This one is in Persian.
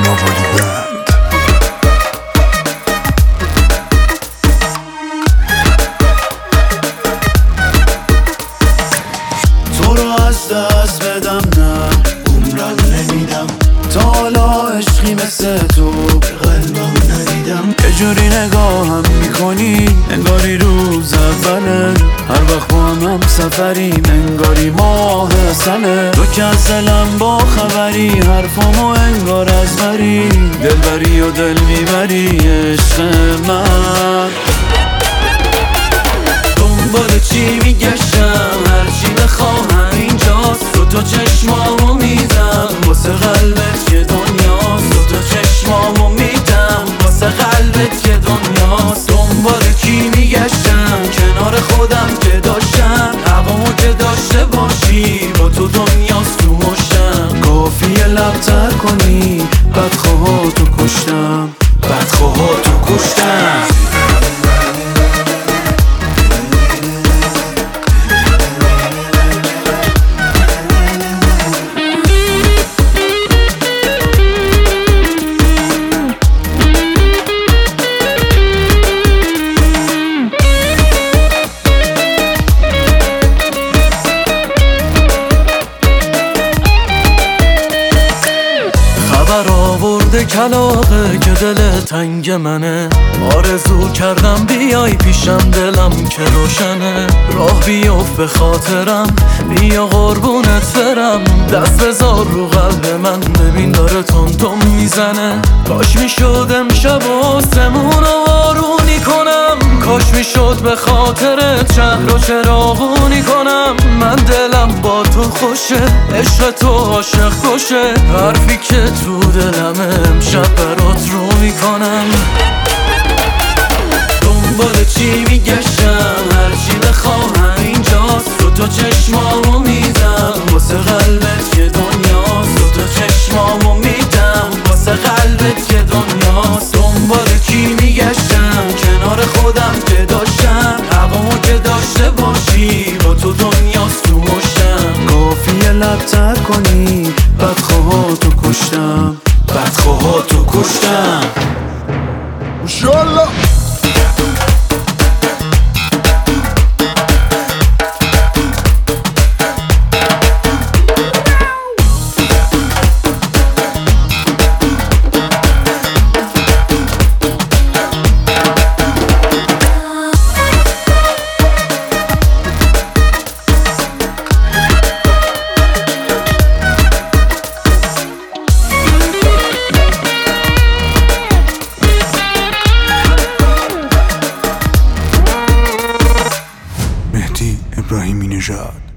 موالی بند. تو رو از دست بدم نه عمرم نمیدم، تا حالا عشقی مثل تو قلبم ندیدم. یه جوری نگاهم میکنی انگاری روز اوله، هر وقت با هم سفریم انگاری ماه سنه. تو که از دلم با خبری، حرفامو انگار از بری، دلبری و دل میبری عشق من. دنبال چی میگشتم، هرچی بخواهم اینجاست. تو چشمامو میدم واسه قلبت که دنیاست. تو چشمامو میدم واسه قلبت که دنیاست. دنبال کی میگشتم، کنار خودم که داشتم. هوامو که داشته باشی، با تو دنیاست تو مشتم. کافیه لبتر کنی، بدخواهاتو کشتم، بدخواهاتو کشتم. آورده کلاغه که دل تنگ منه. آرزو کردم بیای پیشم، دلم که روشنه. راه بیفت به خاطرم، بیا قربونت برم. دست بذار رو قلب من، ببین داره تون میزنه. کاش میشد امشب آسمون رو آرونی کنم. کاش میشد به خاطر شهر رو چراغونی کنم. من دلم با تو خوشه، عشق تو عاشق خوشه. حرفی که تو دلم امشب برات رو میکنم. دنبال چی میگشتم، هرچی بخواهم اینجاست. تو چشمامو میدم واسه قلبت که دنیاست. تو چشمامو میدم واسه قلبت که دنیاست. دنبال کی میگشتم، کنار خودم که داشتم. هوامو که داشته باشی، با تو دنیاست تو مشتم. کافیه لبتر کنی، بدخواهاتو کشتم، بدخواهاتو کشتم. انشالله. ابراهیمی نژاد.